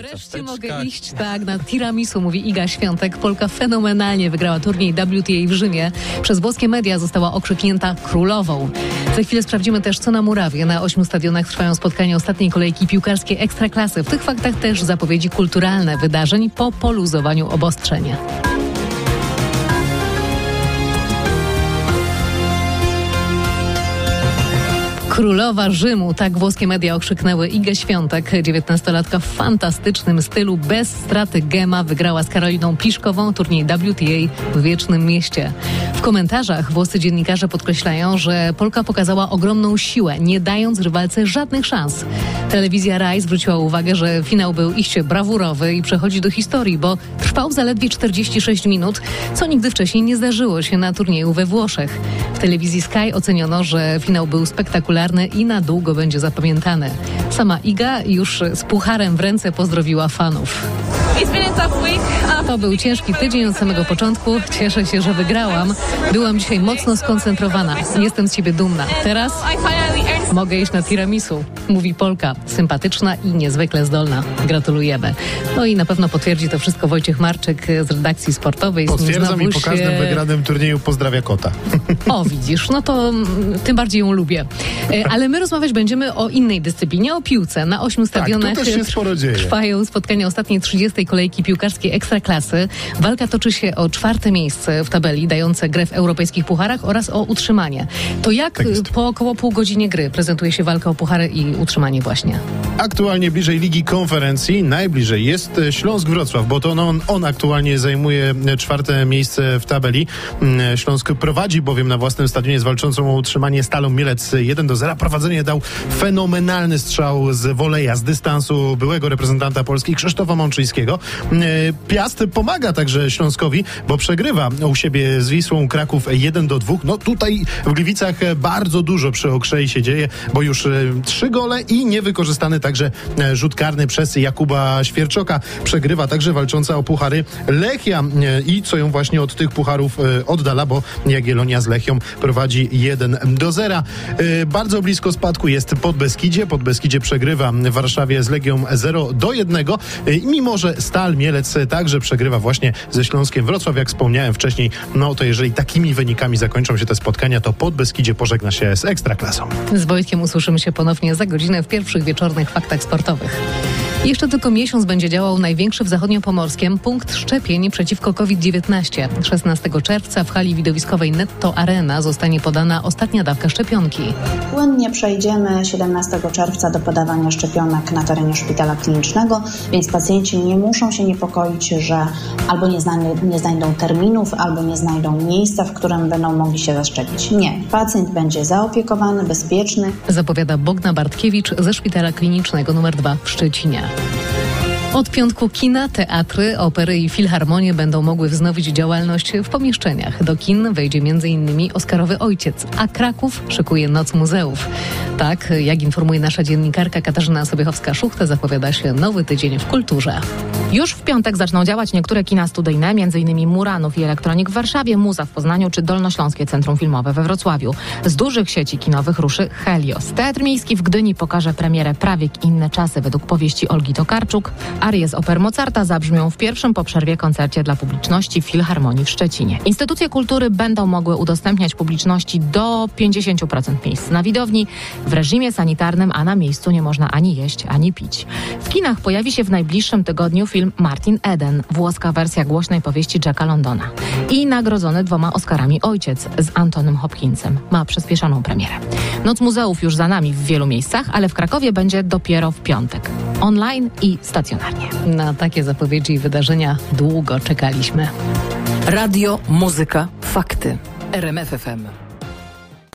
Wreszcie mogę iść na tiramisu, mówi Iga Świątek. Polka fenomenalnie wygrała turniej WTA w Rzymie. Przez włoskie media została okrzyknięta królową. Za chwilę sprawdzimy też, co na murawie. Na 8 stadionach trwają spotkania ostatniej kolejki piłkarskiej Ekstraklasy. W tych faktach też zapowiedzi kulturalne wydarzeń po poluzowaniu obostrzeń. Królowa Rzymu, tak włoskie media okrzyknęły Igę Świątek. 19-latka w fantastycznym stylu, bez straty gema, wygrała z Karoliną Pliszkową turniej WTA w Wiecznym Mieście. W komentarzach włoscy dziennikarze podkreślają, że Polka pokazała ogromną siłę, nie dając rywalce żadnych szans. Telewizja Rai zwróciła uwagę, że finał był iście brawurowy i przechodzi do historii, bo trwał zaledwie 46 minut, co nigdy wcześniej nie zdarzyło się na turnieju we Włoszech. W telewizji Sky oceniono, że finał był spektakularny i na długo będzie zapamiętany. Sama Iga już z pucharem w ręce pozdrowiła fanów. To był ciężki tydzień od samego początku. Cieszę się, że wygrałam. Byłam dzisiaj mocno skoncentrowana. Jestem z ciebie dumna. Teraz mogę iść na tiramisu, mówi Polka. Sympatyczna i niezwykle zdolna. Gratulujemy. No i na pewno potwierdzi to wszystko Wojciech Marczyk z redakcji sportowej. Potwierdzam i po każdym wygranym turnieju pozdrawia kota. O, widzisz, no to tym bardziej ją lubię. Ale my rozmawiać będziemy o innej dyscyplinie, o piłce. Na 8 stadionach tu też się sporo dzieje. Trwają spotkania ostatniej 30. kolejki piłkarskiej Ekstraklasy. Walka toczy się o 4. miejsce w tabeli, dające grę w europejskich pucharach oraz o utrzymanie. To jak po około pół godzinie gry prezentuje się walka o puchary i utrzymanie właśnie? Aktualnie bliżej Ligi Konferencji, najbliżej jest Śląsk Wrocław, bo to on aktualnie zajmuje 4. miejsce w tabeli. Śląsk prowadzi bowiem na własnym stadionie z walczącą o utrzymanie Stalą Mielec 1-0. Prowadzenie dał fenomenalny strzał z woleja, z dystansu byłego reprezentanta Polski Krzysztofa Mączyńskiego. Piast pomaga także Śląskowi, bo przegrywa u siebie z Wisłą Kraków 1-2. No tutaj w Gliwicach bardzo dużo przy Okrzei się dzieje, bo już 3 gole i niewykorzystany także rzut karny przez Jakuba Świerczoka. Przegrywa także walcząca o puchary Lechia i co ją właśnie od tych pucharów oddala, bo Jagiellonia z Lechią prowadzi 1-0. Bardzo blisko spadku jest Podbeskidzie przegrywa w Warszawie z Legią 0-1. Mimo że Stal Mielec także przegrywa właśnie ze Śląskiem Wrocław, jak wspomniałem wcześniej, no to jeżeli takimi wynikami zakończą się te spotkania, to Podbeskidzie pożegna się z Ekstraklasą. Z Wojtkiem usłyszymy się ponownie za godzinę w pierwszych wieczornych faktach sportowych. Jeszcze tylko miesiąc będzie działał największy w zachodniopomorskiem punkt szczepień przeciwko COVID-19. 16 czerwca w hali widowiskowej Netto Arena zostanie podana ostatnia dawka szczepionki. Płynnie przejdziemy 17 czerwca do podawania szczepionek na terenie szpitala klinicznego, więc pacjenci nie muszą się niepokoić, że albo nie znajdą terminów, albo nie znajdą miejsca, w którym będą mogli się zaszczepić. Nie. Pacjent będzie zaopiekowany, bezpieczny. Zapowiada Bogna Bartkiewicz ze szpitala klinicznego nr 2 w Szczecinie. Od piątku kina, teatry, opery i filharmonie będą mogły wznowić działalność w pomieszczeniach. Do kin wejdzie m.in. Oscarowy Ojciec, a Kraków szykuje Noc Muzeów. Tak, jak informuje nasza dziennikarka Katarzyna Sobiechowska-Szuchta, zapowiada się nowy tydzień w kulturze. Już w piątek zaczną działać niektóre kina studyjne, m.in. Muranów i Elektronik w Warszawie, Muza w Poznaniu czy Dolnośląskie Centrum Filmowe we Wrocławiu. Z dużych sieci kinowych ruszy Helios. Teatr Miejski w Gdyni pokaże premierę Prawiek inne czasy według powieści Olgi Tokarczuk. Arie z oper Mozarta zabrzmią w pierwszym po przerwie koncercie dla publiczności w Filharmonii w Szczecinie. Instytucje kultury będą mogły udostępniać publiczności do 50% miejsc na widowni w reżimie sanitarnym, a na miejscu nie można ani jeść, ani pić. W kinach pojawi się w najbliższym tygodniu film Martin Eden, włoska wersja głośnej powieści Jacka Londona. I nagrodzony 2 Oscarami Ojciec z Antonym Hopkinsem. Ma przyspieszoną premierę. Noc Muzeów już za nami w wielu miejscach, ale w Krakowie będzie dopiero w piątek. Online i stacjonarnie. Na takie zapowiedzi i wydarzenia długo czekaliśmy. Radio, muzyka, fakty. RMF FM.